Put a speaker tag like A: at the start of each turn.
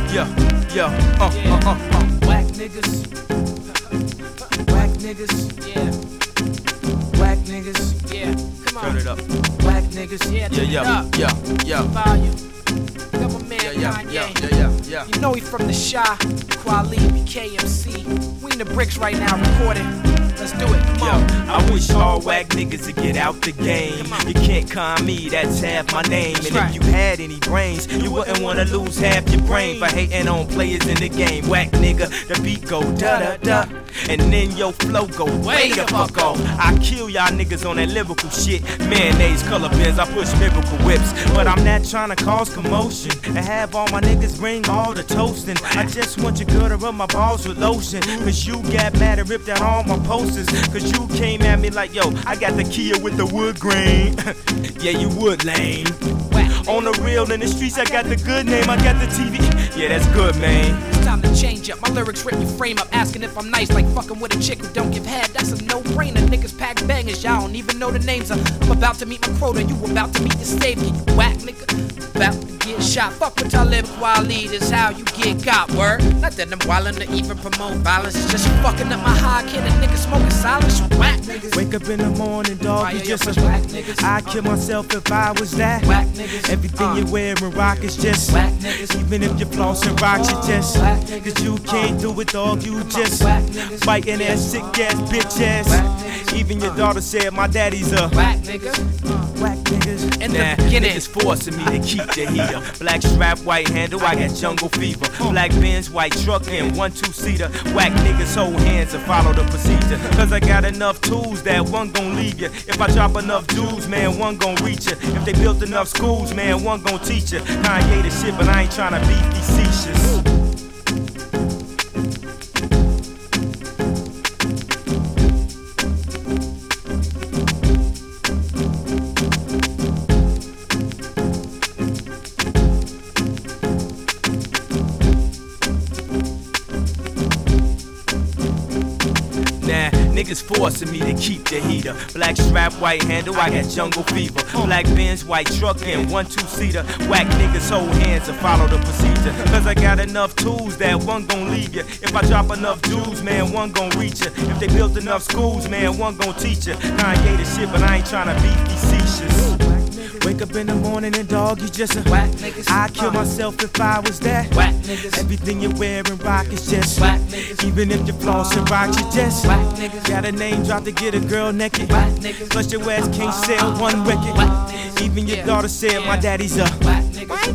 A: Whack niggas. Whack niggas. Yeah. Whack niggas. Yeah. Come on.
B: Turn it up.
A: Whack niggas. Yeah. Turn it up. Volume. Got my man Kanye. You know he from the Shy. Kweli, KMC. We in the bricks right now recording. Let's do it, come on.
B: I wish all whack niggas to get out the game. You can't con me, that's half my name. And if you had any brains, you wouldn't wanna lose half your brain for hating on players in the game. Whack nigga, the beat go da-da-da, and then your flow go way the fuck off. I kill y'all niggas on that lyrical shit. Mayonnaise, color bins, I push miracle whips. But I'm not trying to cause commotion and have all my niggas bring all the toasting. I just want your girl to rub my balls with lotion, cause you got mad and ripped out all my posters. Cause you came at me like, yo, I got the Kia with the wood grain. Yeah, you would, lame. On the real in the streets, I got the good name, I got the TV. Yeah, that's good, man.
A: It's time to change up. My lyrics rip your frame up, asking if I'm nice, like fucking with a chick who don't give head. That's a no-brainer. Niggas pack bangers, y'all don't even know the names. I'm about to meet my quota, you about to meet the savior. You whack nigga, about to get shot. Fuck with Talib Kweli, this how you get got. Word, not that I'm wildin' to even promote violence. It's just you fucking up my high kid, a nigga smoking silence. You whack niggas.
B: Wake up in the morning, dog, you just a
A: whack niggas.
B: I'd kill myself if I was that.
A: Whack niggas.
B: Everything you wear and rock is just
A: whack niggas.
B: Even if you floss and rock, you just cause you can't do it, dog, you just biting ass, sick ass, bitch ass. Even your daughter said my daddy's a
A: whack nigga.
B: Whack niggas.
A: In the beginning,
B: niggas forcing me to keep the heater. Black strap, white handle, I got jungle fever. Black Benz, white truck, and 1-2-seater. Whack niggas hold hands and follow the procedure. Cause I got enough tools that one gon' leave you. If I drop enough jewels, man, one gon' reach you. If they built enough schools, man, one gon' teach you. Kanye the shit, but I ain't tryna be facetious. Niggas forcing me to keep the heater. Black strap, white handle, I got jungle fever. Black Benz, white truck, and 1-2-seater. Whack niggas hold hands and follow the procedure. Cause I got enough tools that one gon' leave you. If I drop enough jewels, man, one gon' reach you. If they built enough schools, man, one gon' teach you. Kanye the shit, but I ain't tryna be facetious. Wake up in the morning and dog, you just a
A: whack niggas.
B: I'd kill myself if I was that.
A: Whack niggas.
B: Everything you wear and rock is just
A: whack niggas.
B: Even if you floss and rock, you just
A: whack niggas.
B: Got a name drop to get a girl naked.
A: Whack niggas.
B: Plus your ass can't sell one record.
A: Whack niggas.
B: Even your daughter said my daddy's a
A: whack niggas.